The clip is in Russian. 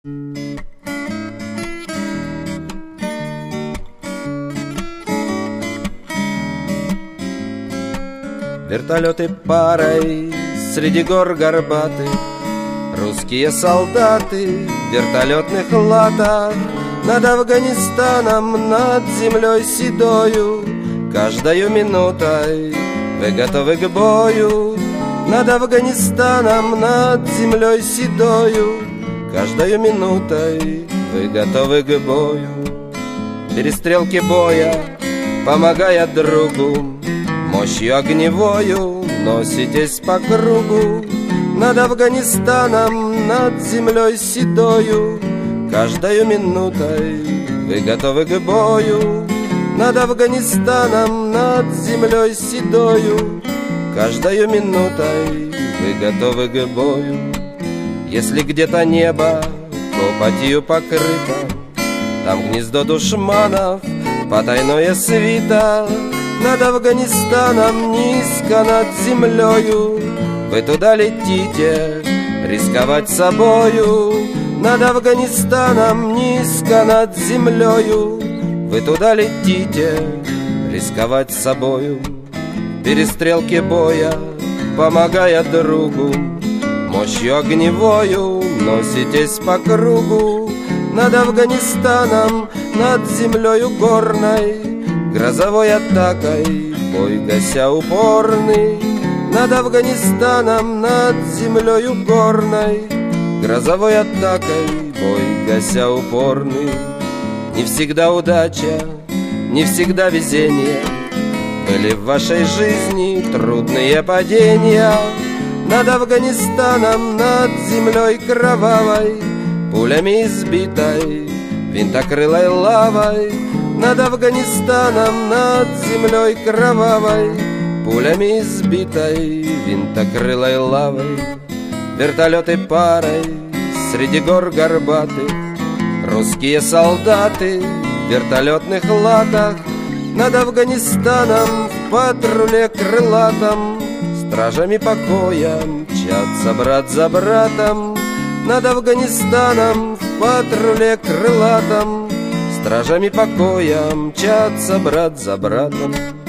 Вертолеты парой среди гор горбатых, русские солдаты в вертолетных латах. Над Афганистаном, над землей седою, каждою минутой вы готовы к бою. Над Афганистаном, над землей седою, каждою минутой вы готовы к бою. Перестрелки боя, помогая другу, мощью огневою носитесь по кругу. Над Афганистаном, над землей седою, каждою минутой вы готовы к бою. Над Афганистаном, над землей седою, каждою минутой вы готовы к бою. Если где-то небо копотью покрыто, там гнездо душманов, потайное свито. Над Афганистаном, низко над землею, вы туда летите, рисковать собою. Над Афганистаном, низко над землею, вы туда летите, рисковать собою. Перестрелки боя, помогая другу, мощью огневою носитесь по кругу. Над Афганистаном, над землею горной, грозовой атакой бой гася упорный. Над Афганистаном, над землею горной, грозовой атакой бой гася упорный. Не всегда удача, не всегда везение, были в вашей жизни трудные падения. Над Афганистаном, над землей кровавой, пулями избитой, винтокрылой лавой. Над Афганистаном, над землей кровавой, пулями избитой, винтокрылой лавой. Вертолеты парой среди гор горбатых, русские солдаты в вертолетных латах. Над Афганистаном в патруле крылатом, стражами покоя мчатся брат за братом. Над Афганистаном в патруле крылатом, стражами покоя мчатся брат за братом.